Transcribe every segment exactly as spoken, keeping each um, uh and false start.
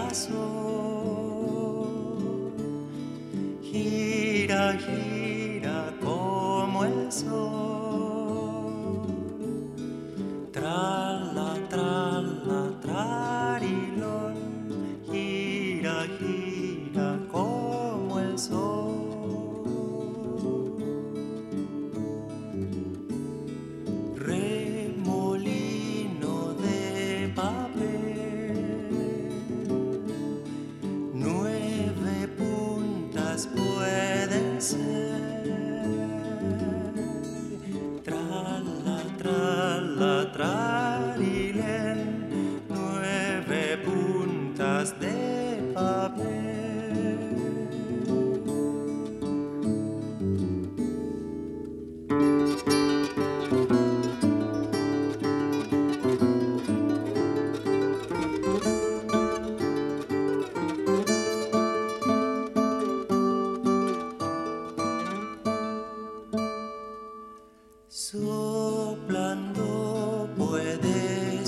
girasol, gira, gira como el sol. Trala, trala, trarilón, gira, gira como el sol. Remolino de papel, nueve puntas pueden ser. Trala, trala, trarilén, nueve puntas de papel. Soplando puedes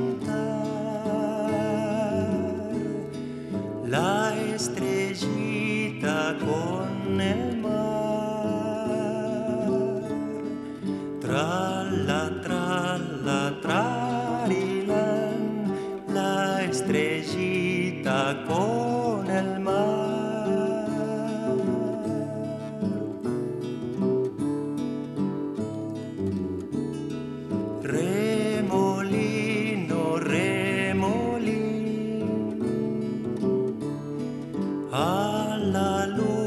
juntar la estrellita con el mar. Trala, trala, trarilán, la estrellita con el mar. Remolino, remolín, a la luz.